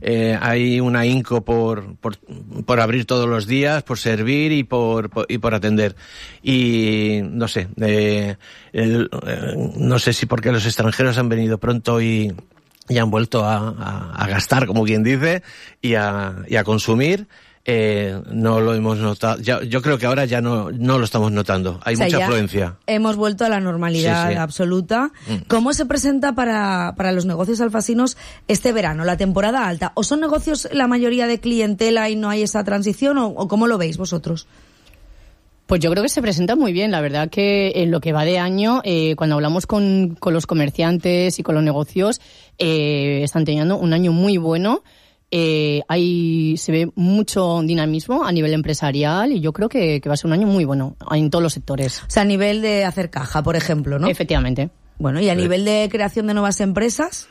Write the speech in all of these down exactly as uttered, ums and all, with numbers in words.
eh, hay un ahínco por, por, por abrir todos los días, por servir y por, por y por atender. Y no sé, eh, el, eh, no sé si porque los extranjeros han venido pronto y, y han vuelto a, a, a gastar, como quien dice, y a, y a consumir. Eh, no lo hemos notado. Ya, yo creo que ahora ya no, no lo estamos notando. Hay o sea, mucha afluencia. Hemos vuelto a la normalidad sí, sí. absoluta. Mm. ¿Cómo se presenta para, para los negocios alfasinos este verano, la temporada alta? ¿O son negocios la mayoría de clientela y no hay esa transición? ¿O, o cómo lo veis vosotros? Pues yo creo que se presenta muy bien. La verdad que en lo que va de año, eh, cuando hablamos con, con los comerciantes y con los negocios, eh, están teniendo un año muy bueno. Eh, hay, se ve mucho dinamismo a nivel empresarial y yo creo que, que va a ser un año muy bueno en todos los sectores. O sea, a nivel de hacer caja, por ejemplo, ¿no? Efectivamente. Bueno, ¿y a nivel de creación de nuevas empresas?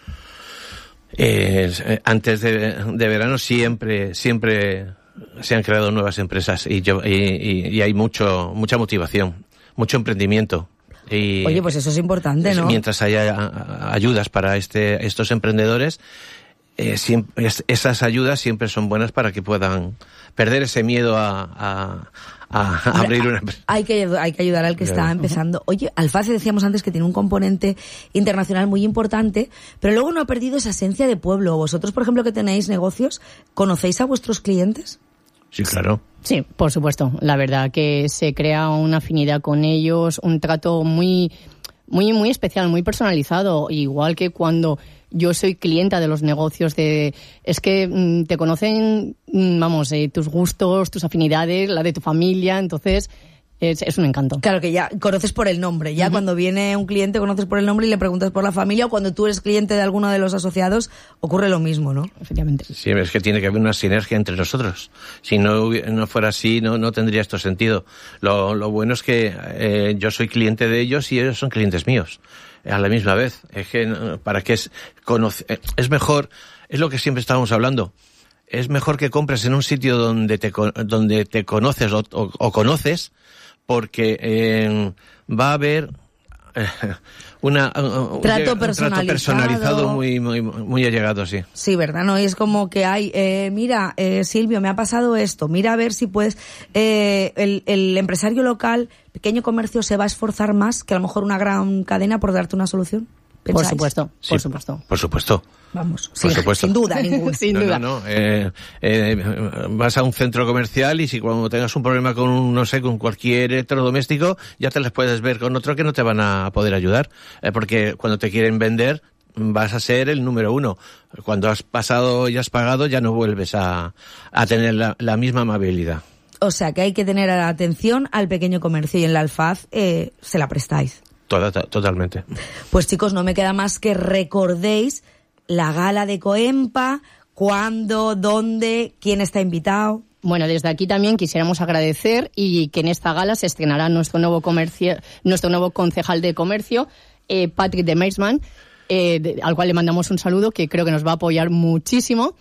Eh, antes de, de verano siempre, siempre se han creado nuevas empresas y, yo, y, y, y hay mucho, mucha motivación, mucho emprendimiento. Y oye, pues eso es importante, ¿no? Mientras haya ayudas para este, estos emprendedores, Eh, siempre, es, esas ayudas siempre son buenas para que puedan perder ese miedo a, a, a, a abrir una empresa. Hay que, hay que ayudar al que claro. está empezando. Oye, Alface decíamos antes que tiene un componente internacional muy importante, pero luego no ha perdido esa esencia de pueblo. Vosotros, por ejemplo, que tenéis negocios, ¿conocéis a vuestros clientes? Sí, claro. Sí, por supuesto. La verdad que se crea una afinidad con ellos, un trato muy, muy, muy especial, muy personalizado, igual que cuando yo soy clienta de los negocios de... Es que mmm, te conocen, mmm, vamos, eh, tus gustos, tus afinidades, la de tu familia, entonces es, es un encanto. Claro que ya conoces por el nombre, ya uh-huh. cuando viene un cliente conoces por el nombre y le preguntas por la familia, o cuando tú eres cliente de alguno de los asociados ocurre lo mismo, ¿no? Efectivamente. Sí, es que tiene que haber una sinergia entre nosotros. Si no, no fuera así, no, no tendría esto sentido. Lo, lo bueno es que eh, yo soy cliente de ellos y ellos son clientes míos. A la misma vez. Es que, para qué es, conoce, es mejor, es lo que siempre estábamos hablando. Es mejor que compres en un sitio donde te, donde te conoces o, o, o conoces, porque eh, va a haber eh, una, un, trato un, personalizado. trato personalizado muy, muy, muy allegado, sí. Sí, ¿verdad? No, y es como que hay, eh, mira, eh, Silvio, me ha pasado esto, mira a ver si puedes, eh, el, el empresario local, pequeño comercio, se va a esforzar más que a lo mejor una gran cadena por darte una solución. ¿Pensáis? Por supuesto, sí, por supuesto. Por supuesto. Vamos, por sin, supuesto. sin duda ninguna. sin no, duda. No, no, eh, eh, vas a un centro comercial y si cuando tengas un problema con un, no sé, con cualquier electrodoméstico, ya te les puedes ver con otro que no te van a poder ayudar. Eh, porque cuando te quieren vender, vas a ser el número uno. Cuando has pasado y has pagado, ya no vuelves a, a tener la, la misma amabilidad. O sea, que hay que tener atención al pequeño comercio y en la Alfaz eh, se la prestáis. Toda, to, totalmente. Pues chicos, no me queda más que recordéis la gala de Coempa, cuándo, dónde, quién está invitado. Bueno, desde aquí también quisiéramos agradecer y que en esta gala se estrenará nuestro nuevo comercio, nuestro nuevo concejal de comercio, eh, Patrick de Meisman, eh, de, al cual le mandamos un saludo que creo que nos va a apoyar muchísimo.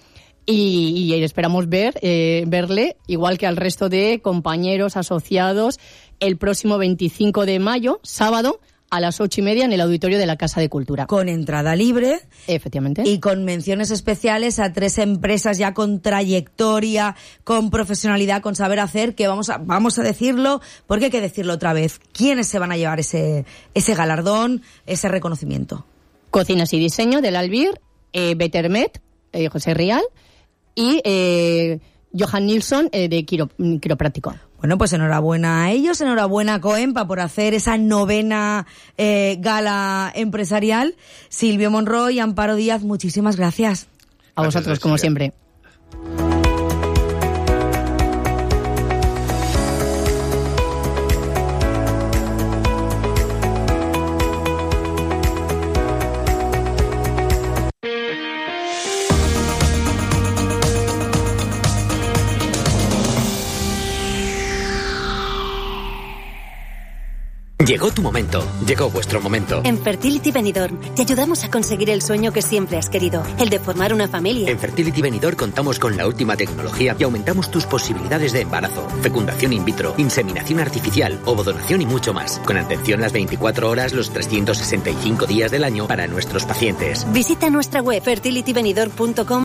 Y, y esperamos ver eh, verle, igual que al resto de compañeros asociados, el próximo veinticinco de mayo, sábado, a las ocho y media en el auditorio de la Casa de Cultura. Con entrada libre. Efectivamente. Y con menciones especiales a tres empresas ya con trayectoria, con profesionalidad, con saber hacer, que vamos a, vamos a decirlo, porque hay que decirlo otra vez. ¿Quiénes se van a llevar ese, ese galardón, ese reconocimiento? Cocinas y Diseño del Albir, eh, Bettermet, eh, José Rial, y eh, Johan Nilsson eh, de Quiro, Quiropráctico. Bueno, pues enhorabuena a ellos, enhorabuena a Coempa por hacer esa novena eh, gala empresarial. Silvio Monroy y Amparo Díaz, muchísimas gracias. A vosotros, gracias, como siempre. Llegó tu momento, llegó vuestro momento. En Fertility Benidorm te ayudamos a conseguir el sueño que siempre has querido, el de formar una familia. En Fertility Benidorm contamos con la última tecnología y aumentamos tus posibilidades de embarazo, fecundación in vitro, inseminación artificial, ovodonación y mucho más. Con atención las veinticuatro horas, los trescientos sesenta y cinco días del año para nuestros pacientes. Visita nuestra web fertility benidorm punto com